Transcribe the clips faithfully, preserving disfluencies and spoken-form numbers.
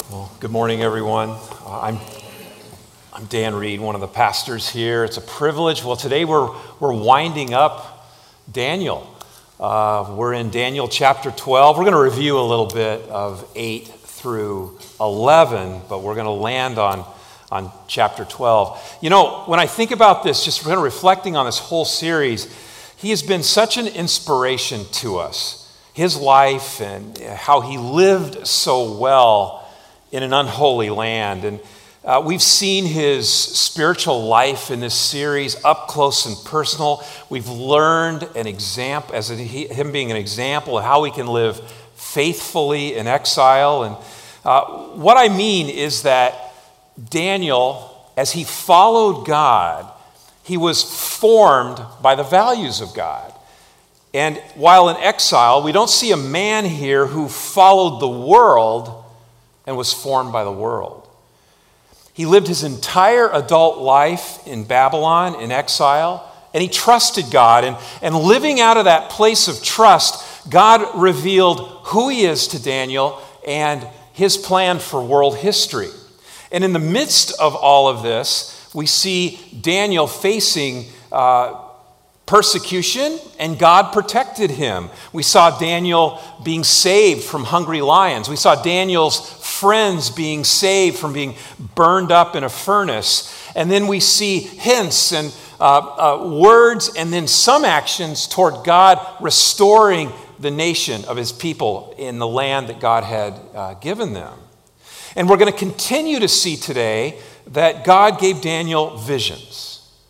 Well, good morning, everyone. Uh, I'm I'm Dan Reed, one of the pastors here. It's a privilege. Well, today we're we're winding up Daniel. Uh, we're in Daniel chapter twelve. We're going to review a little bit of eight through eleven, but we're going to land on on chapter twelve. You know, when I think about this, just kind of reflecting on this whole series, he has been such an inspiration to us. His life and how he lived so well in an unholy land. And uh, we've seen his spiritual life in this series up close and personal. We've learned an example, as a, he, him being an example of how we can live faithfully in exile. And uh, what I mean is that Daniel, as he followed God, he was formed by the values of God. And while in exile, we don't see a man here who followed the world and was formed by the world. He lived his entire adult life in Babylon, in exile, and he trusted God. And, and living out of that place of trust, God revealed who he is to Daniel and his plan for world history. And in the midst of all of this, we see Daniel facing uh, persecution, and God protected him. We saw Daniel being saved from hungry lions. We saw Daniel's friends being saved from being burned up in a furnace. And then we see hints and uh, uh, words and then some actions toward God restoring the nation of his people in the land that God had uh, given them. And we're going to continue to see today that God gave Daniel visions.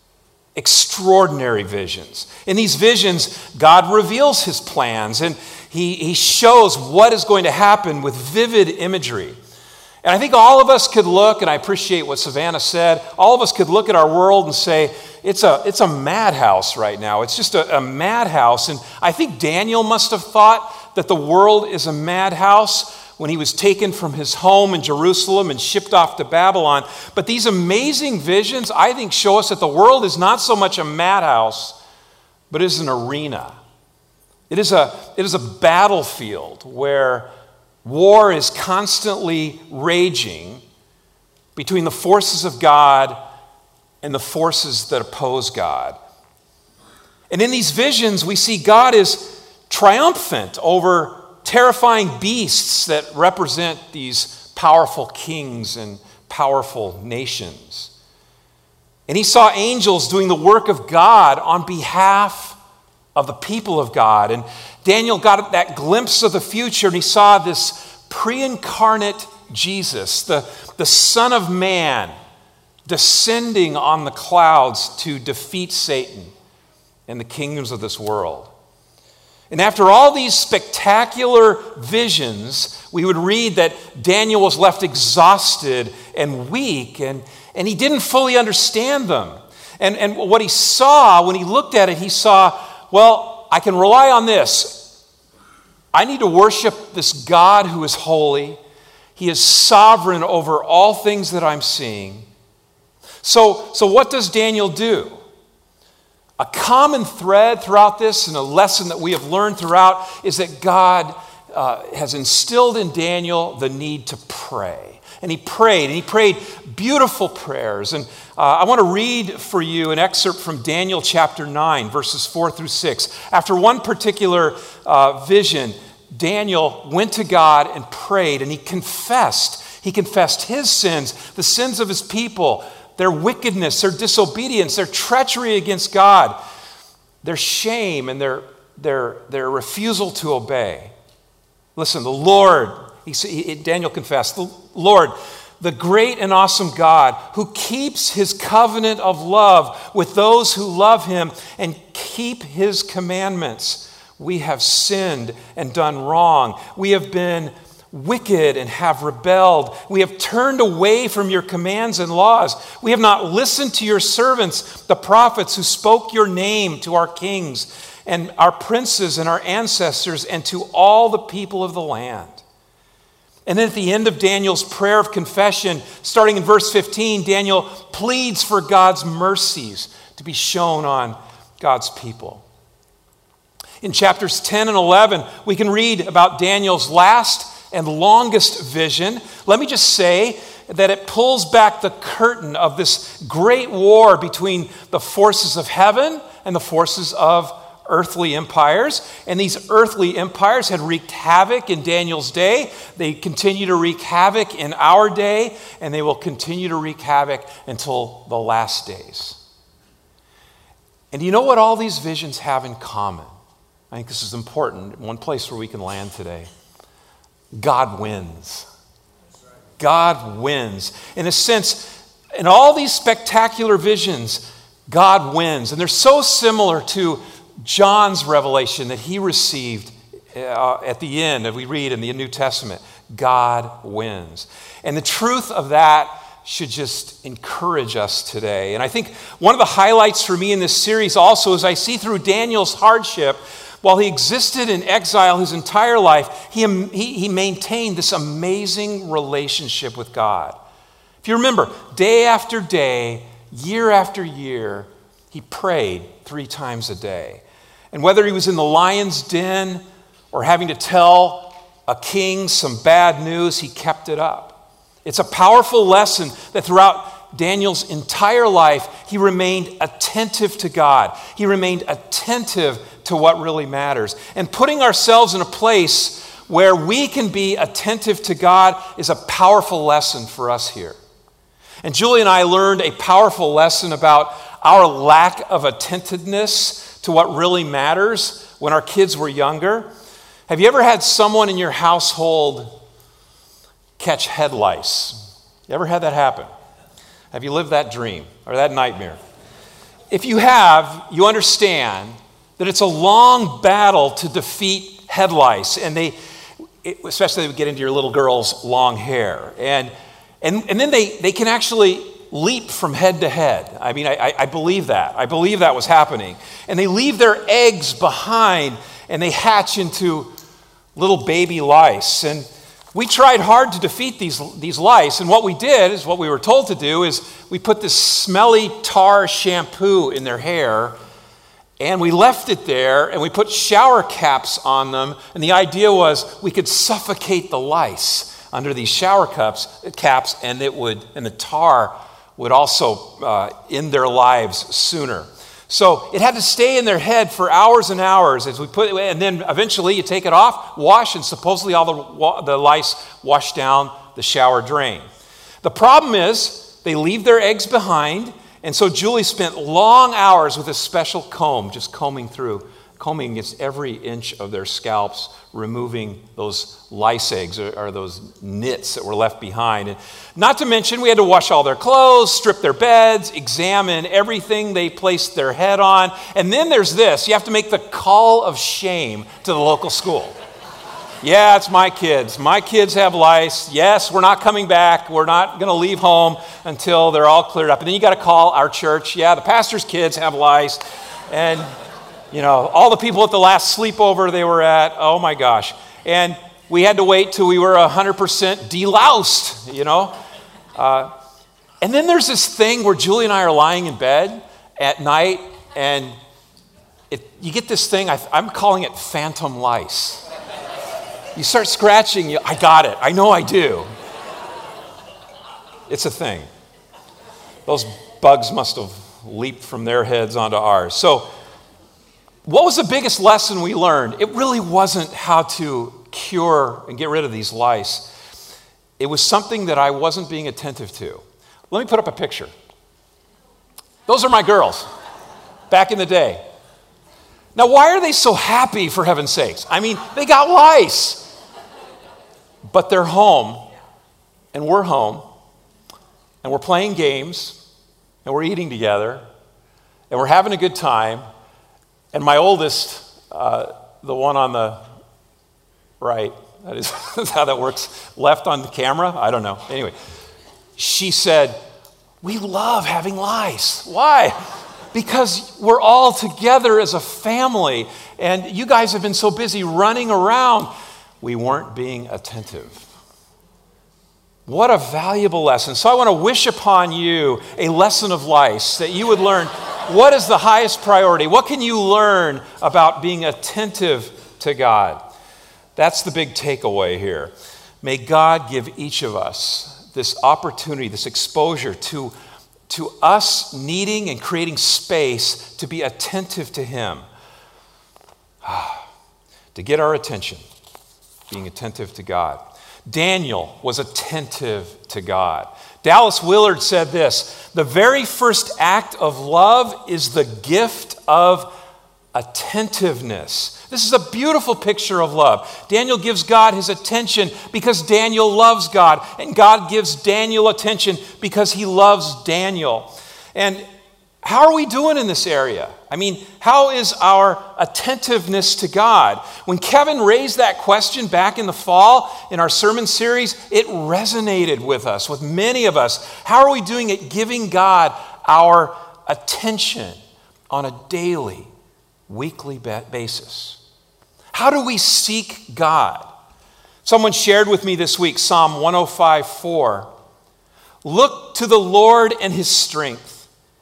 Extraordinary visions. In these visions, God reveals his plans and he, he shows what is going to happen with vivid imagery. And I think all of us could look, and I appreciate what Savannah said, all of us could look at our world and say, it's a, it's a madhouse right now. It's just a, a madhouse. And I think Daniel must have thought that the world is a madhouse when he was taken from his home in Jerusalem and shipped off to Babylon. But these amazing visions, I think, show us that the world is not so much a madhouse, but is an arena. It is a, it is a battlefield where war is constantly raging between the forces of God and the forces that oppose God. And in these visions, we see God is triumphant over terrifying beasts that represent these powerful kings and powerful nations. And he saw angels doing the work of God on behalf of the people of God. And Daniel got that glimpse of the future, and he saw this pre-incarnate Jesus, the, the Son of Man, descending on the clouds to defeat Satan and the kingdoms of this world. And after all these spectacular visions, we would read that Daniel was left exhausted and weak, and, and he didn't fully understand them. And, and what he saw, when he looked at it, he saw, well, I can rely on this. I need to worship this God who is holy. He is sovereign over all things that I'm seeing. So, so what does Daniel do? A common thread throughout this and a lesson that we have learned throughout is that God uh, has instilled in Daniel the need to pray. And he prayed, and he prayed beautiful prayers. And uh, I want to read for you an excerpt from Daniel chapter nine, verses four through six. After one particular uh, vision, Daniel went to God and prayed, and he confessed. He confessed his sins, the sins of his people, their wickedness, their disobedience, their treachery against God, their shame, and their, their, their refusal to obey. Listen, the Lord, he, he, Daniel confessed, the Lord, the great and awesome God who keeps his covenant of love with those who love him and keep his commandments. We have sinned and done wrong. We have been wicked and have rebelled. We have turned away from your commands and laws. We have not listened to your servants, the prophets who spoke your name to our kings and our princes and our ancestors and to all the people of the land. And then at the end of Daniel's prayer of confession, starting in verse fifteen, Daniel pleads for God's mercies to be shown on God's people. In chapters ten and eleven, we can read about Daniel's last and longest vision. Let me just say that it pulls back the curtain of this great war between the forces of heaven and the forces of earthly empires. And these earthly empires had wreaked havoc in Daniel's day. They continue to wreak havoc in our day, and they will continue to wreak havoc until the last days. And you know what all these visions have in common? I think this is important. One place where we can land today. God wins. God wins. In a sense, in all these spectacular visions, God wins. And they're so similar to John's revelation that he received uh, at the end, that we read in the New Testament. God wins. And the truth of that should just encourage us today. And I think one of the highlights for me in this series also is I see through Daniel's hardship, while he existed in exile his entire life, he, he, he maintained this amazing relationship with God. If you remember, day after day, year after year, he prayed three times a day. And whether he was in the lion's den or having to tell a king some bad news, he kept it up. It's a powerful lesson that throughout Daniel's entire life, he remained attentive to God. He remained attentive to what really matters. And putting ourselves in a place where we can be attentive to God is a powerful lesson for us here. And Julie and I learned a powerful lesson about our lack of attentiveness to what really matters when our kids were younger. Have you ever had someone in your household catch head lice? You ever had that happen? Have you lived that dream or that nightmare? If you have, you understand that it's a long battle to defeat head lice, and they, especially they would get into your little girl's long hair, and and and then they they can actually leap from head to head. I mean, I, I believe that. I believe that was happening, and they leave their eggs behind, and they hatch into little baby lice. And we tried hard to defeat these, these lice, and what we did is what we were told to do is we put this smelly tar shampoo in their hair, and we left it there, and we put shower caps on them, and the idea was we could suffocate the lice under these shower cups, caps, and it would, and the tar would also uh, end their lives sooner. So it had to stay in their head for hours and hours as we put it, and then eventually you take it off, wash, and supposedly all the, the lice wash down the shower drain. The problem is they leave their eggs behind, and so Julie spent long hours with a special comb, just combing through, combing against every inch of their scalps, removing those lice eggs or, or those nits that were left behind. And not to mention, we had to wash all their clothes, strip their beds, examine everything they placed their head on. And then there's this, you have to make the call of shame to the local school. Yeah, it's my kids. My kids have lice. Yes, we're not coming back. We're not going to leave home until they're all cleared up. And then you got to call our church. Yeah, the pastor's kids have lice. And you know, all the people at the last sleepover they were at, oh my gosh. And we had to wait till we were one hundred percent deloused, you know. Uh, and then there's this thing where Julie and I are lying in bed at night, and it, you get this thing, I, I'm calling it phantom lice. You start scratching, you, I got it, I know I do. It's a thing. Those bugs must have leaped from their heads onto ours. So, what was the biggest lesson we learned? It really wasn't how to cure and get rid of these lice. It was something that I wasn't being attentive to. Let me put up a picture. Those are my girls back in the day. Now, why are they so happy, for heaven's sakes? I mean, they got lice. But they're home, and we're home, and we're playing games, and we're eating together, and we're having a good time. And my oldest, uh, the one on the right, that is that's how that works, left on the camera, I don't know. Anyway, she said, we love having lice. Why? Because we're all together as a family, and you guys have been so busy running around, we weren't being attentive. What a valuable lesson. So I want to wish upon you a lesson of lice, that you would learn what is the highest priority. What can you learn about being attentive to God? That's the big takeaway here. May God give each of us this opportunity, this exposure to, to us needing and creating space to be attentive to him. To get our attention, being attentive to God. Daniel was attentive to God. Dallas Willard said this: the very first act of love is the gift of attentiveness. This is a beautiful picture of love. Daniel gives God his attention because Daniel loves God, and God gives Daniel attention because he loves Daniel. And how are we doing in this area? I mean, how is our attentiveness to God? When Kevin raised that question back in the fall in our sermon series, it resonated with us, with many of us. How are we doing at giving God our attention on a daily, weekly basis? How do we seek God? Someone shared with me this week Psalm one oh five four. Look to the Lord and his strength.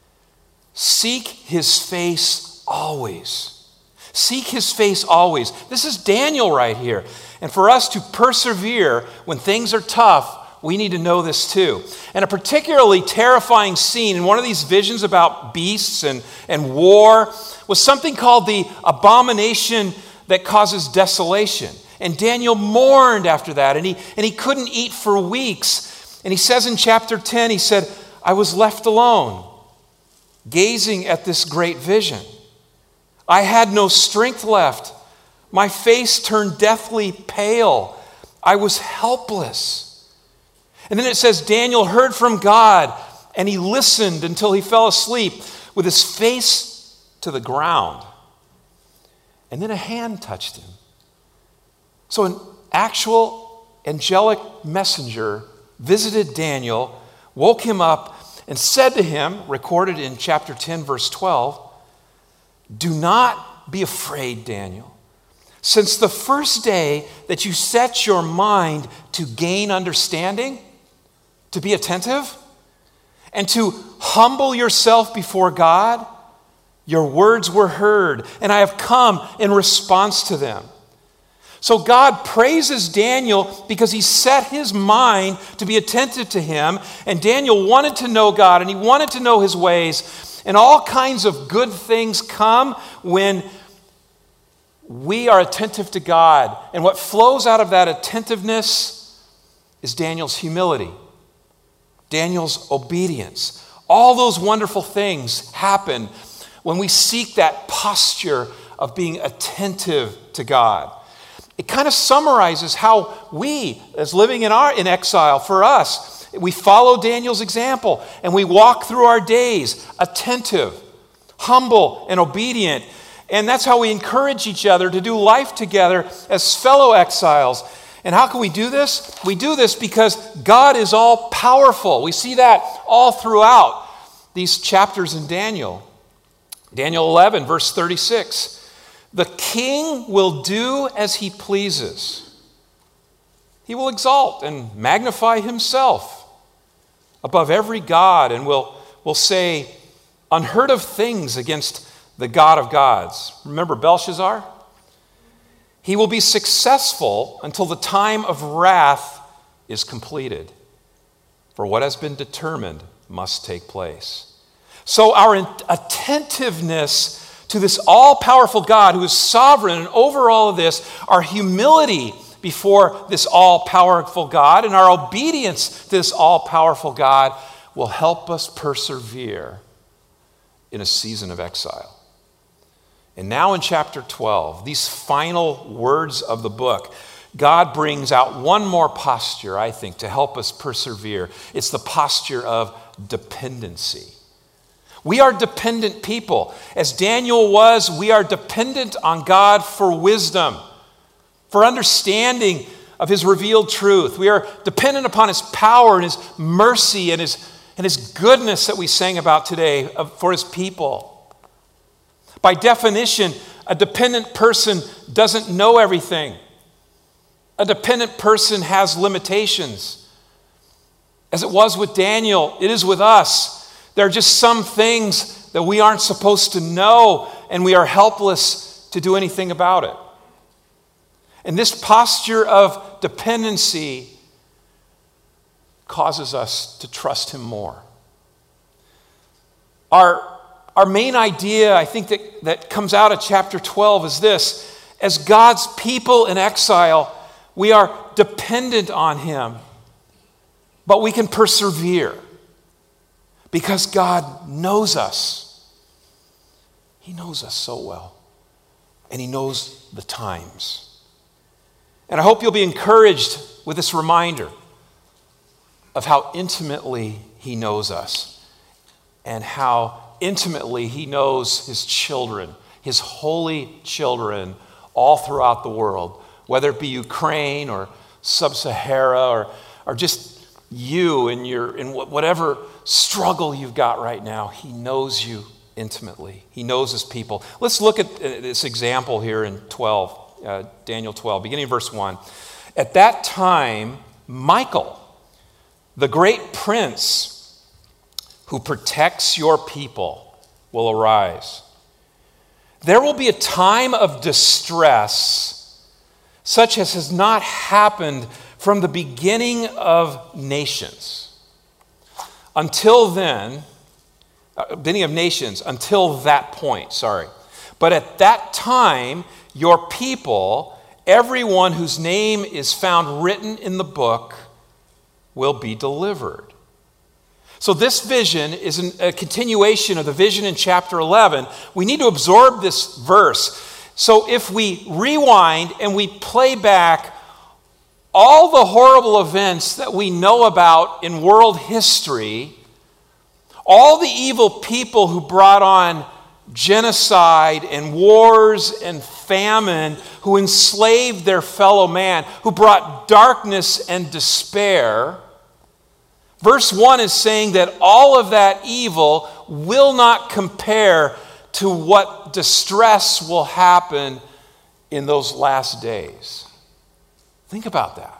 Seek his face always. Seek his face always. This is Daniel right here. And for us to persevere when things are tough, we need to know this too. And a particularly terrifying scene in one of these visions about beasts and, and war was something called the abomination that causes desolation. And Daniel mourned after that, and he, and he couldn't eat for weeks. And he says in chapter ten, he said, I was left alone, gazing at this great vision. I had no strength left. My face turned deathly pale. I was helpless. And then it says Daniel heard from God, and he listened until he fell asleep with his face to the ground. And then a hand touched him. So an actual angelic messenger visited Daniel, woke him up, and said to him, recorded in chapter ten, verse twelve, do not be afraid, Daniel. Since the first day that you set your mind to gain understanding, to be attentive, and to humble yourself before God, your words were heard, and I have come in response to them. So God praises Daniel because he set his mind to be attentive to him, and Daniel wanted to know God, and he wanted to know his ways, and all kinds of good things come when we are attentive to God. And what flows out of that attentiveness is Daniel's humility, Daniel's obedience. All those wonderful things happen when we seek that posture of being attentive to God. It kind of summarizes how we, as living in our in exile, for us, we follow Daniel's example and we walk through our days attentive, humble, and obedient. And that's how we encourage each other to do life together as fellow exiles. And how can we do this? We do this because God is all powerful. We see that all throughout these chapters in Daniel. Daniel eleven, verse thirty-six. The king will do as he pleases. He will exalt and magnify himself above every god and will, will say unheard of things against the God of gods. Remember Belshazzar? He will be successful until the time of wrath is completed. For what has been determined must take place. So our attentiveness to this all-powerful God who is sovereign and over all of this, our humility before this all-powerful God and our obedience to this all-powerful God will help us persevere in a season of exile. And now in chapter twelve, these final words of the book, God brings out one more posture, I think, to help us persevere. It's the posture of dependency. We are dependent people. As Daniel was, we are dependent on God for wisdom, for understanding of his revealed truth. We are dependent upon his power and his mercy and his, and his goodness that we sang about today for his people. By definition, a dependent person doesn't know everything. A dependent person has limitations. As it was with Daniel, it is with us. There are just some things that we aren't supposed to know, and we are helpless to do anything about it. And this posture of dependency causes us to trust him more. Our, our main idea, I think, that, that comes out of chapter twelve is this. As God's people in exile, we are dependent on him, but we can persevere because God knows us. He knows us so well, and he knows the times. And I hope you'll be encouraged with this reminder of how intimately he knows us and how intimately he knows his children, his holy children, all throughout the world, whether it be Ukraine or Sub-Sahara or, or just you in your in whatever struggle you've got right now. He knows you intimately. He knows his people. Let's look at this example here in twelve, uh, Daniel twelve, beginning in verse one. At that time, Michael, the great prince who protects your people, will arise. There will be a time of distress such as has not happened from the beginning of nations. Until then, uh, beginning of nations, until that point, sorry. But at that time, your people, everyone whose name is found written in the book, will be delivered. So this vision is an, a continuation of the vision in chapter eleven. We need to absorb this verse. So if we rewind and we play back all the horrible events that we know about in world history, all the evil people who brought on genocide and wars and famine, who enslaved their fellow man, who brought darkness and despair, verse one is saying that all of that evil will not compare to what distress will happen in those last days. Think about that.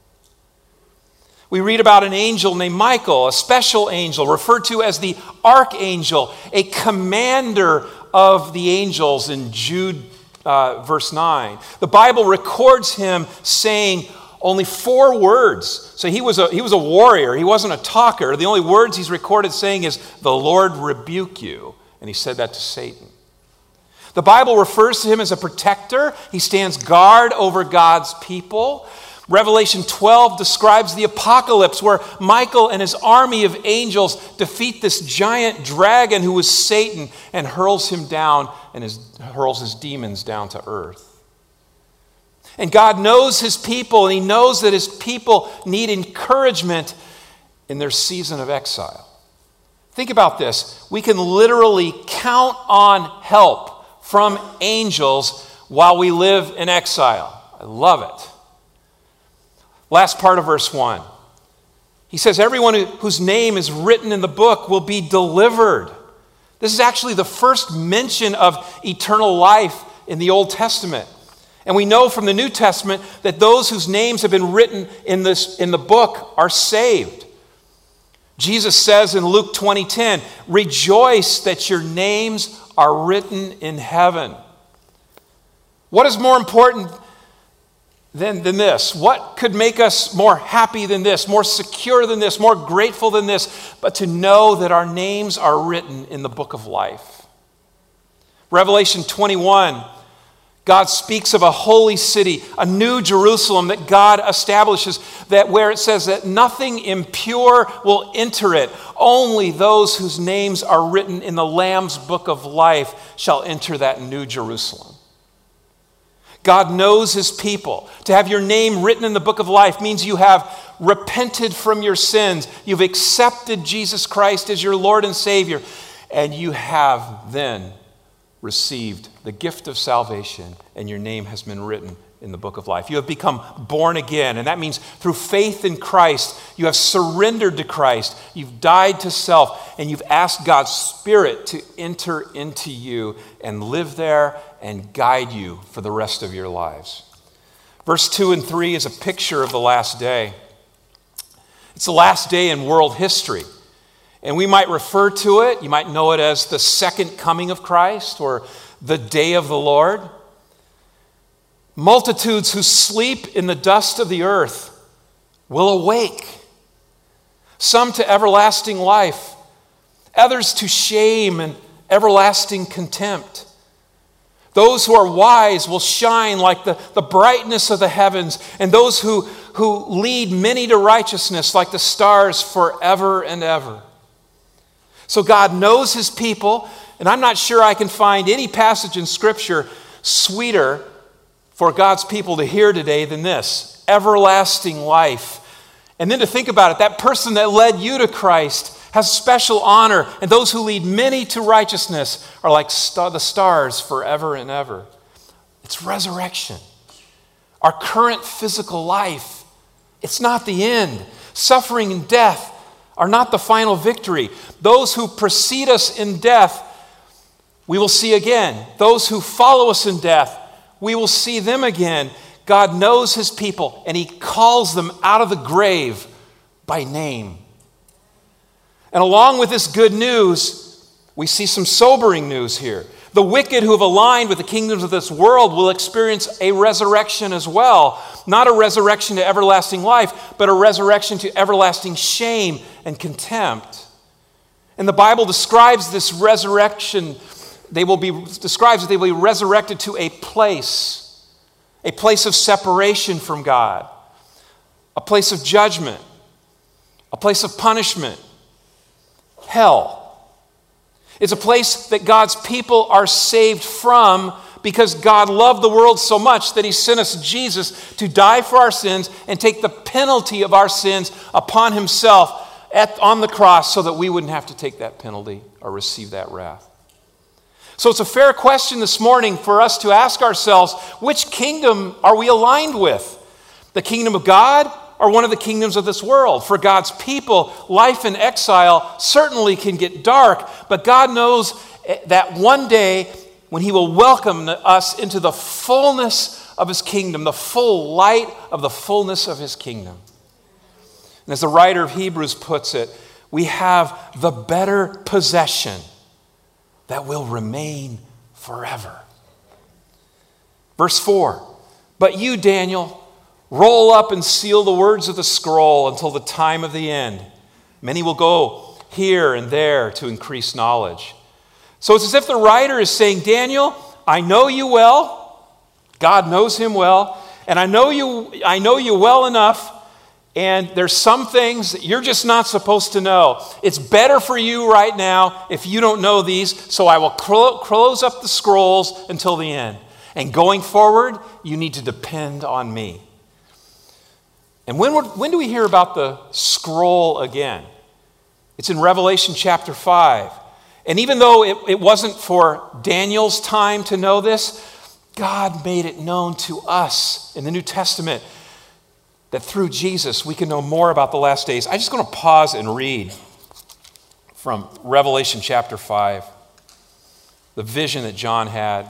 We read about an angel named Michael, a special angel referred to as the archangel, a commander of the angels in Jude uh, verse nine. The Bible records him saying only four words. So he was a he was a warrior. He wasn't a talker. The only words he's recorded saying is, "The Lord rebuke you." And he said that to Satan. The Bible refers to him as a protector. He stands guard over God's people. Revelation twelve describes the apocalypse where Michael and his army of angels defeat this giant dragon who was Satan and hurls him down and his, hurls his demons down to earth. And God knows his people, and he knows that his people need encouragement in their season of exile. Think about this. We can literally count on help from angels while we live in exile. I love it. Last part of verse one. He says, everyone who, whose name is written in the book will be delivered. This is actually the first mention of eternal life in the Old Testament. And we know from the New Testament that those whose names have been written in this in the book are saved. Jesus says in Luke twenty ten, rejoice that your names are written in heaven. What is more important than, than this? What could make us more happy than this, more secure than this, more grateful than this, but to know that our names are written in the book of life? Revelation twenty-one, God speaks of a holy city, a new Jerusalem that God establishes, that where it says that nothing impure will enter it. Only those whose names are written in the Lamb's book of life shall enter that new Jerusalem. God knows his people. To have your name written in the book of life means you have repented from your sins. You've accepted Jesus Christ as your Lord and Savior. And you have then received the gift of salvation, and your name has been written in the book of life. You have become born again, and that means through faith in Christ, you have surrendered to Christ, you've died to self, and you've asked God's Spirit to enter into you and live there and guide you for the rest of your lives. Verse two and three is a picture of the last day. It's the last day in world history. And we might refer to it, you might know it as the second coming of Christ or the day of the Lord. Multitudes who sleep in the dust of the earth will awake, some to everlasting life, others to shame and everlasting contempt. Those who are wise will shine like the, the brightness of the heavens, and those who, who lead many to righteousness like the stars forever and ever. So God knows his people, and I'm not sure I can find any passage in Scripture sweeter for God's people to hear today than this: everlasting life. And then to think about it, that person that led you to Christ has special honor, and those who lead many to righteousness are like star- the stars forever and ever. It's resurrection. Our current physical life, it's not the end. Suffering and death are not the final victory. Those who precede us in death, we will see again. Those who follow us in death, we will see them again. God knows his people, and he calls them out of the grave by name. And along with this good news, we see some sobering news here. The wicked who have aligned with the kingdoms of this world will experience a resurrection as well. Not a resurrection to everlasting life, but a resurrection to everlasting shame and contempt. And the Bible describes this resurrection, they will be describes that they will be resurrected to a place, a place of separation from God, a place of judgment, a place of punishment. Hell. It's a place that God's people are saved from because God loved the world so much that he sent us Jesus to die for our sins and take the penalty of our sins upon himself at, on the cross so that we wouldn't have to take that penalty or receive that wrath. So it's a fair question this morning for us to ask ourselves, which kingdom are we aligned with? The kingdom of God or one of the kingdoms of this world? For God's people, life in exile certainly can get dark, but God knows that one day when he will welcome us into the fullness of his kingdom, the full light of the fullness of his kingdom. And as the writer of Hebrews puts it, we have the better possession that will remain forever. Verse four, but you, Daniel, roll up and seal the words of the scroll until the time of the end. Many will go here and there to increase knowledge. So it's as if the writer is saying, Daniel, I know you well. God knows him well. And I know you, I know you well enough. And there's some things that you're just not supposed to know. It's better for you right now if you don't know these. So I will clo- close up the scrolls until the end. And going forward, you need to depend on me. And when, when do we hear about the scroll again? It's in Revelation chapter five. And even though it, it wasn't for Daniel's time to know this, God made it known to us in the New Testament that through Jesus we can know more about the last days. I'm just going to pause and read from Revelation chapter five, the vision that John had.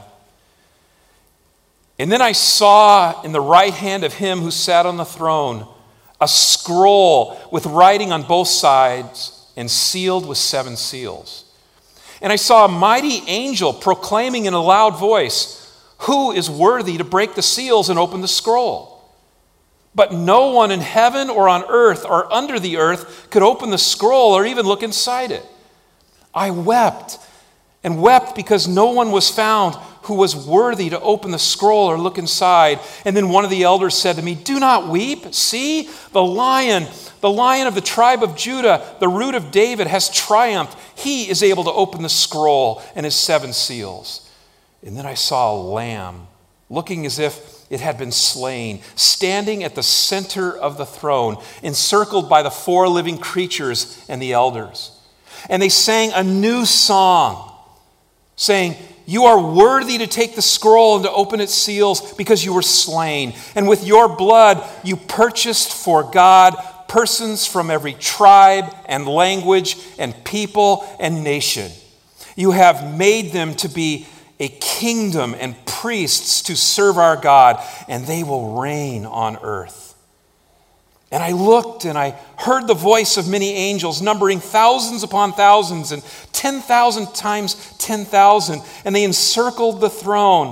And then I saw in the right hand of him who sat on the throne a scroll with writing on both sides and sealed with seven seals. And I saw a mighty angel proclaiming in a loud voice, "Who is worthy to break the seals and open the scroll?" But no one in heaven or on earth or under the earth could open the scroll or even look inside it. I wept and wept because no one was found who was worthy to open the scroll or look inside. And then one of the elders said to me, "Do not weep. See, the lion, the lion of the tribe of Judah, the root of David, has triumphed. He is able to open the scroll and his seven seals." And then I saw a lamb, looking as if it had been slain, standing at the center of the throne, encircled by the four living creatures and the elders. And they sang a new song, saying, "You are worthy to take the scroll and to open its seals because you were slain. And with your blood you purchased for God persons from every tribe and language and people and nation. You have made them to be a kingdom and priests to serve our God, and they will reign on earth." And I looked and I heard the voice of many angels, numbering thousands upon thousands and ten thousand times ten thousand. And they encircled the throne.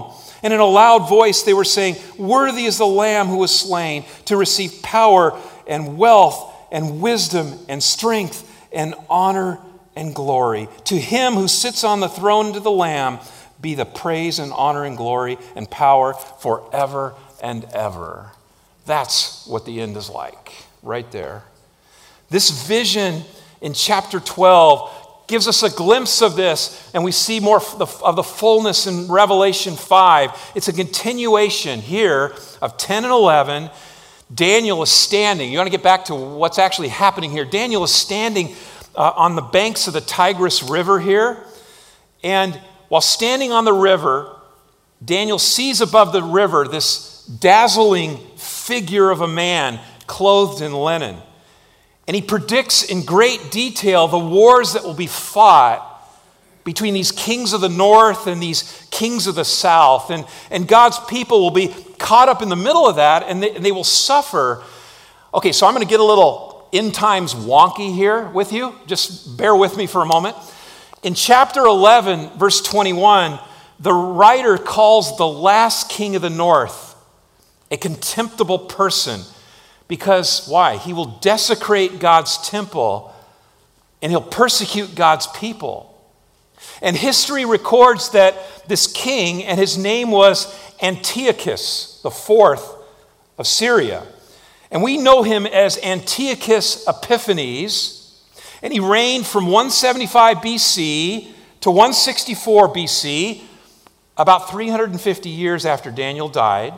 And in a loud voice they were saying, "Worthy is the Lamb who was slain to receive power and wealth and wisdom and strength and honor and glory. To him who sits on the throne and to the Lamb be the praise and honor and glory and power forever and ever." That's what the end is like, right there. This vision in chapter twelve gives us a glimpse of this, and we see more of the fullness in Revelation five. It's a continuation here of ten and eleven. Daniel is standing. You want to get back to what's actually happening here. Daniel is standing uh, on the banks of the Tigris River here, and while standing on the river, Daniel sees above the river this dazzling figure of a man clothed in linen. And he predicts in great detail the wars that will be fought between these kings of the north and these kings of the south. And, and God's people will be caught up in the middle of that, and they, and they will suffer. Okay, so I'm going to get a little end times wonky here with you. Just bear with me for a moment. In chapter eleven, verse twenty-one, the writer calls the last king of the north a contemptible person. Because, why? He will desecrate God's temple and he'll persecute God's people. And history records that this king, and his name was Antiochus, the fourth of Syria. And we know him as Antiochus Epiphanes, and he reigned from one seventy-five B C to one sixty-four B C, about three hundred fifty years after Daniel died.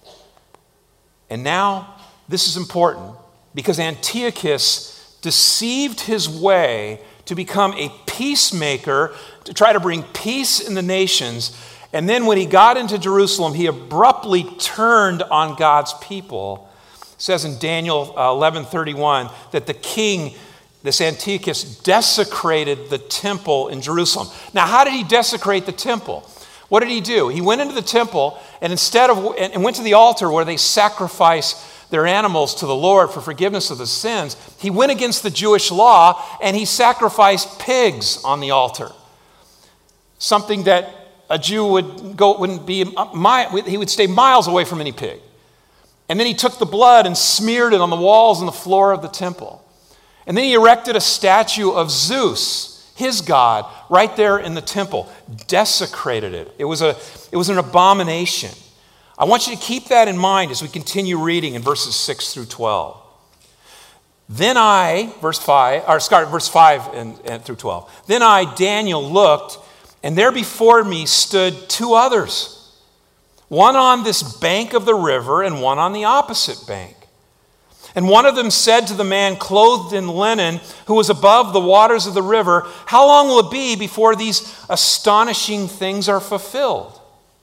And now, this is important because Antiochus deceived his way to become a peacemaker, to try to bring peace in the nations. And then when he got into Jerusalem, he abruptly turned on God's people. It says in Daniel eleven thirty-one that the king, this Antiochus, desecrated the temple in Jerusalem. Now, how did he desecrate the temple? What did he do? He went into the temple and instead of and went to the altar where they sacrifice their animals to the Lord for forgiveness of the sins. He went against the Jewish law and he sacrificed pigs on the altar. Something that a Jew would go wouldn't be he would stay miles away from any pig. And then he took the blood and smeared it on the walls and the floor of the temple. And then he erected a statue of Zeus, his god, right there in the temple. Desecrated it. It was a it was an abomination. I want you to keep that in mind as we continue reading in verses six through twelve. Then I, verse five, or start verse five and, and through twelve. Then I, Daniel, looked, and there before me stood two others, one on this bank of the river and one on the opposite bank. And one of them said to the man clothed in linen, who was above the waters of the river, "How long will it be before these astonishing things are fulfilled?"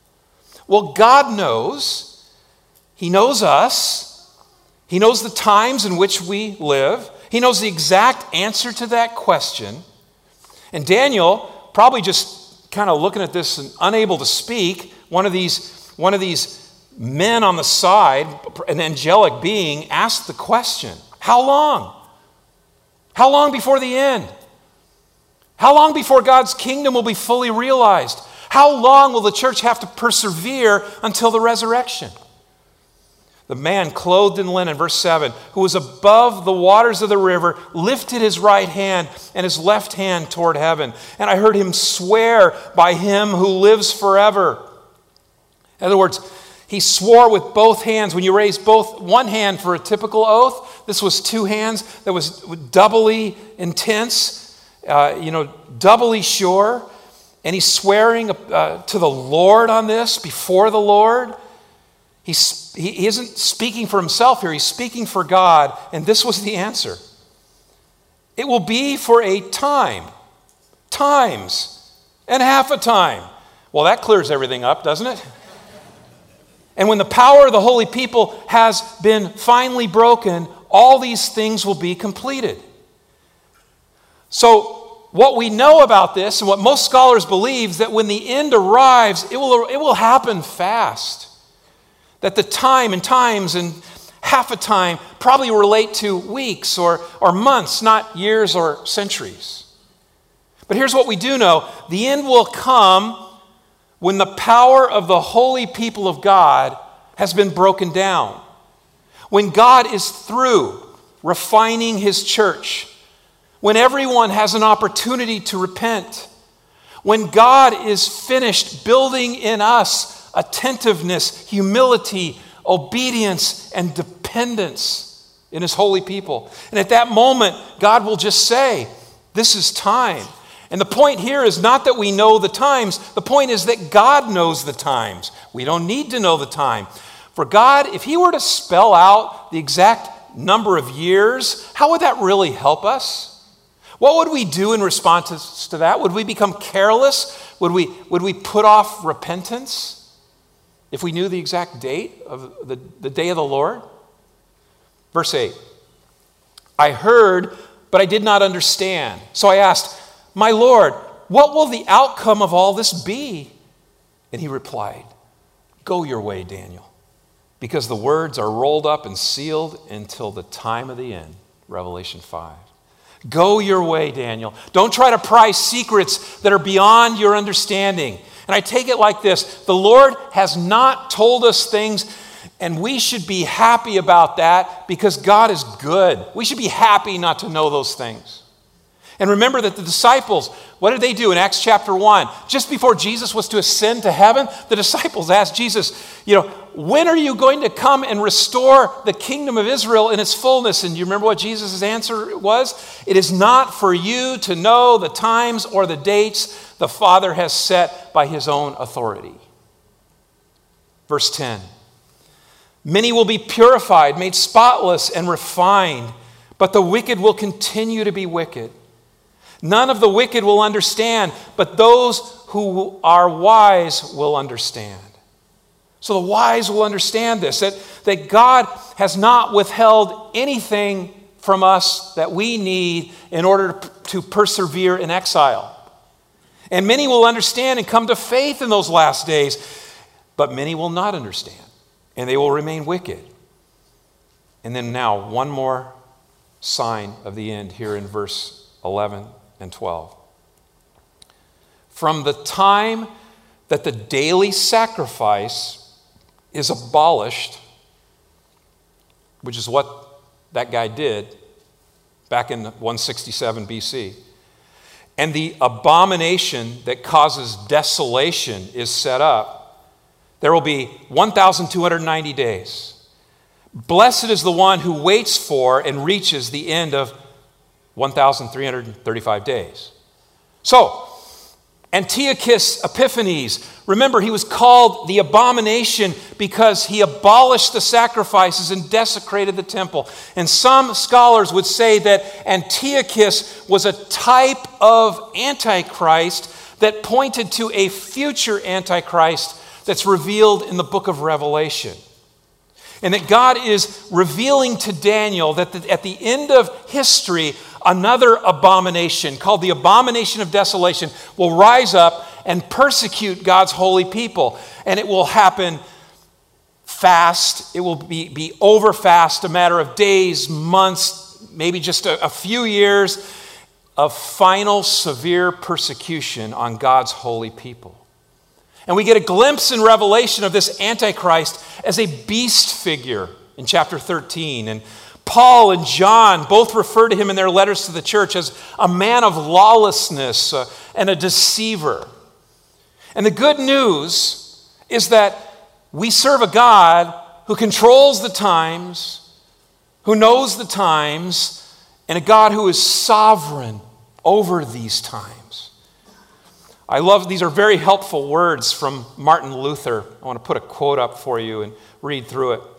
Well, God knows. He knows us. He knows the times in which we live. He knows the exact answer to that question. And Daniel, probably just kind of looking at this and unable to speak, one of these, one of these men on the side, an angelic being, asked the question, how long? How long before the end? How long before God's kingdom will be fully realized? How long will the church have to persevere until the resurrection? The man clothed in linen, verse seven, who was above the waters of the river, lifted his right hand and his left hand toward heaven. And I heard him swear by him who lives forever. In other words, he swore with both hands. When you raise both one hand for a typical oath, this was two hands that was doubly intense, uh, you know, doubly sure. And he's swearing uh, to the Lord on this, before the Lord. He's, he, he isn't speaking for himself here. He's speaking for God. And this was the answer. It will be for a time, times, and half a time. Well, that clears everything up, doesn't it? And when the power of the holy people has been finally broken, all these things will be completed. So, what we know about this and what most scholars believe is that when the end arrives, it will, it will happen fast. That the time and times and half a time probably relate to weeks or, or months, not years or centuries. But here's what we do know. The end will come when the power of the holy people of God has been broken down, when God is through refining his church, when everyone has an opportunity to repent, when God is finished building in us attentiveness, humility, obedience, and dependence in his holy people. And at that moment, God will just say, this is time. And the point here is not that we know the times. The point is that God knows the times. We don't need to know the time. For God, if he were to spell out the exact number of years, how would that really help us? What would we do in response to that? Would we become careless? Would we, would we put off repentance if we knew the exact date of the, the day of the Lord? Verse eight, I heard, but I did not understand. So I asked, my Lord, what will the outcome of all this be? And he replied, go your way, Daniel, because the words are rolled up and sealed until the time of the end. Revelation five. Go your way, Daniel. Don't try to pry secrets that are beyond your understanding. And I take it like this. The Lord has not told us things, and we should be happy about that because God is good. We should be happy not to know those things. And remember that the disciples, what did they do in Acts chapter one? Just before Jesus was to ascend to heaven, the disciples asked Jesus, you know, when are you going to come and restore the kingdom of Israel in its fullness? And you remember what Jesus' answer was? It is not for you to know the times or the dates the Father has set by his own authority. Verse ten, many will be purified, made spotless and refined, but the wicked will continue to be wicked. None of the wicked will understand, but those who are wise will understand. So the wise will understand this, that, that God has not withheld anything from us that we need in order to, to persevere in exile. And many will understand and come to faith in those last days, but many will not understand, and they will remain wicked. And then now, one more sign of the end here in verse eleven and twelve. From the time that the daily sacrifice is abolished, which is what that guy did back in one sixty-seven B C, and the abomination that causes desolation is set up, there will be one thousand two hundred ninety days. Blessed is the one who waits for and reaches the end of one thousand three hundred thirty-five days. So, Antiochus Epiphanes, remember he was called the abomination because he abolished the sacrifices and desecrated the temple. And some scholars would say that Antiochus was a type of Antichrist that pointed to a future Antichrist that's revealed in the book of Revelation. And that God is revealing to Daniel that the, at the end of history, another abomination called the abomination of desolation will rise up and persecute God's holy people. And it will happen fast. It will be, be over fast, a matter of days, months, maybe just a, a few years of final severe persecution on God's holy people. And we get a glimpse in Revelation of this Antichrist as a beast figure in chapter thirteen. And Paul and John both refer to him in their letters to the church as a man of lawlessness uh, and a deceiver. And the good news is that we serve a God who controls the times, who knows the times, and a God who is sovereign over these times. I love, these are very helpful words from Martin Luther. I want to put a quote up for you and read through it.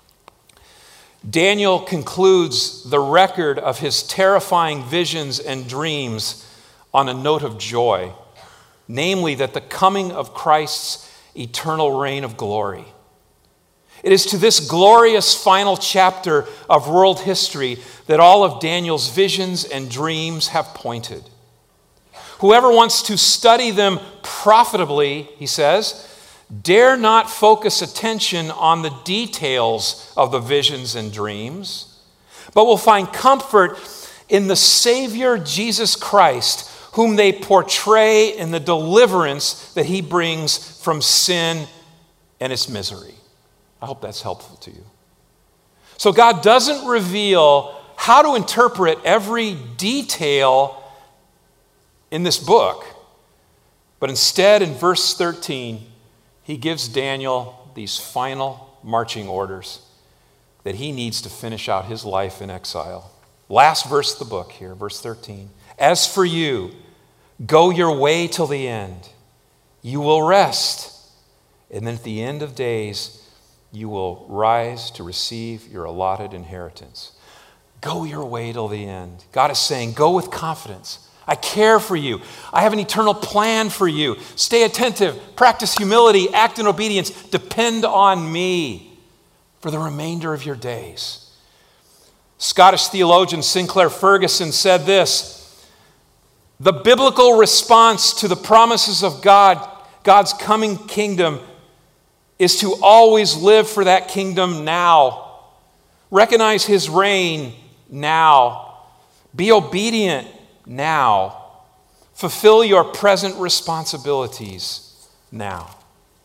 Daniel concludes the record of his terrifying visions and dreams on a note of joy, namely that the coming of Christ's eternal reign of glory. It is to this glorious final chapter of world history that all of Daniel's visions and dreams have pointed. Whoever wants to study them profitably, he says, dare not focus attention on the details of the visions and dreams, but will find comfort in the Savior Jesus Christ, whom they portray in the deliverance that he brings from sin and its misery. I hope that's helpful to you. So God doesn't reveal how to interpret every detail in this book, but instead in verse thirteen, he gives Daniel these final marching orders that he needs to finish out his life in exile. Last verse of the book here, verse thirteen. As for you, go your way till the end. You will rest. And then at the end of days, you will rise to receive your allotted inheritance. Go your way till the end. God is saying, go with confidence. I care for you. I have an eternal plan for you. Stay attentive, practice humility, act in obedience. Depend on me for the remainder of your days. Scottish theologian Sinclair Ferguson said this: the biblical response to the promises of God, God's coming kingdom, is to always live for that kingdom now. Recognize his reign now. Be obedient now. Fulfill your present responsibilities now.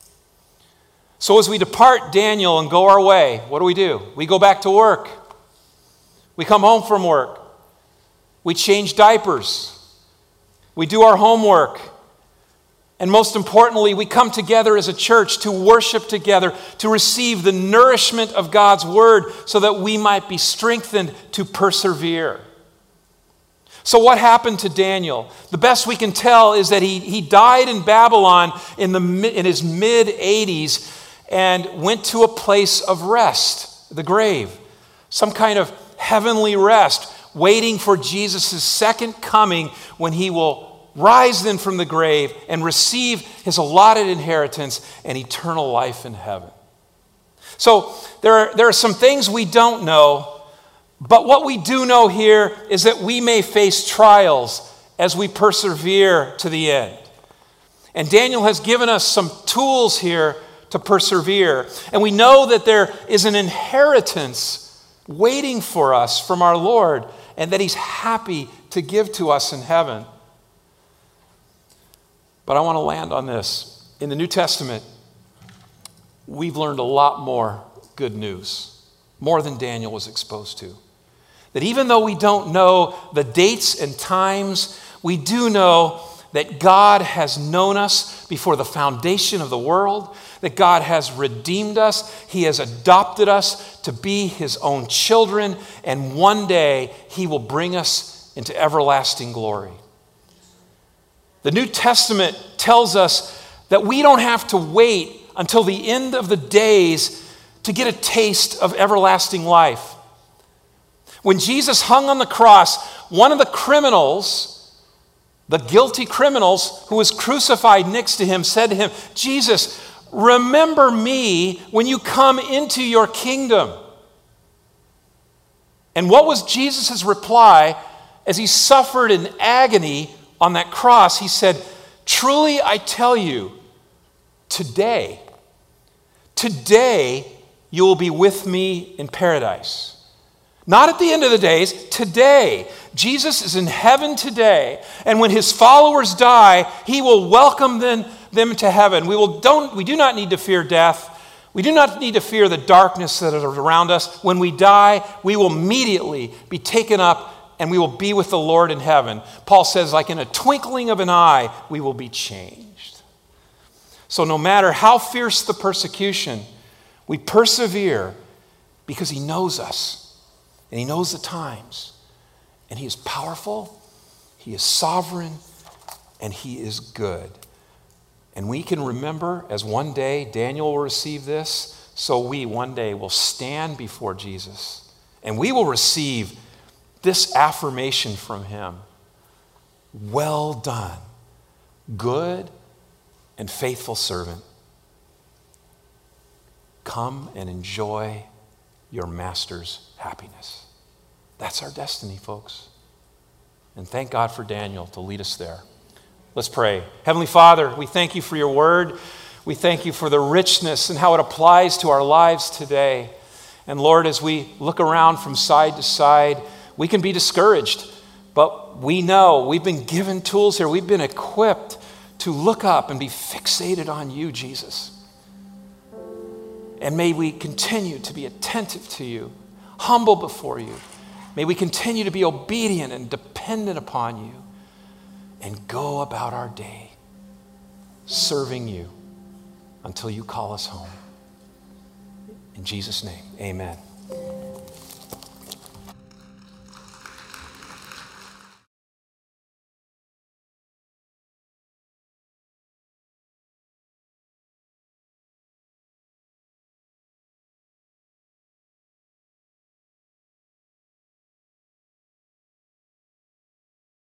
So as we depart Daniel and go our way, what do we do? We go back to work. We come home from work. We change diapers. We do our homework. And most importantly, we come together as a church to worship together, to receive the nourishment of God's word so that we might be strengthened to persevere. So what happened to Daniel? The best we can tell is that he, he died in Babylon in, the, in his mid-eighties and went to a place of rest, the grave, some kind of heavenly rest, waiting for Jesus' second coming when he will rise then from the grave and receive his allotted inheritance and eternal life in heaven. So there are, there are some things we don't know, but what we do know here is that we may face trials as we persevere to the end. And Daniel has given us some tools here to persevere. And we know that there is an inheritance waiting for us from our Lord and that he's happy to give to us in heaven. But I want to land on this. In the New Testament, we've learned a lot more good news, more than Daniel was exposed to. That even though we don't know the dates and times, we do know that God has known us before the foundation of the world, that God has redeemed us, he has adopted us to be his own children, and one day he will bring us into everlasting glory. The New Testament tells us that we don't have to wait until the end of the days to get a taste of everlasting life. When Jesus hung on the cross, one of the criminals, the guilty criminals who was crucified next to him, said to him, Jesus, remember me when you come into your kingdom. And what was Jesus' reply as he suffered in agony on that cross? He said, truly I tell you, today, today you will be with me in paradise. Not at the end of the days, today. Jesus is in heaven today, and when his followers die, he will welcome them, them to heaven. We, will, don't, we do not need to fear death. We do not need to fear the darkness that is around us. When we die, we will immediately be taken up and we will be with the Lord in heaven. Paul says, like in a twinkling of an eye, we will be changed. So no matter how fierce the persecution, we persevere because he knows us and he knows the times. And he is powerful, he is sovereign, and he is good. And we can remember, as one day Daniel will receive this, so we one day will stand before Jesus and we will receive this affirmation from him: well done, good and faithful servant. Come and enjoy your master's happiness. That's our destiny, folks. And thank God for Daniel to lead us there. Let's pray. Heavenly Father, we thank you for your word. We thank you for the richness and how it applies to our lives today. And Lord, as we look around from side to side, we can be discouraged But we know we've been given tools here. We've been equipped to look up and be fixated on you, Jesus. And may we continue to be attentive to you, humble before you. May we continue to be obedient and dependent upon you and go about our day serving you until you call us home. In Jesus' name, amen.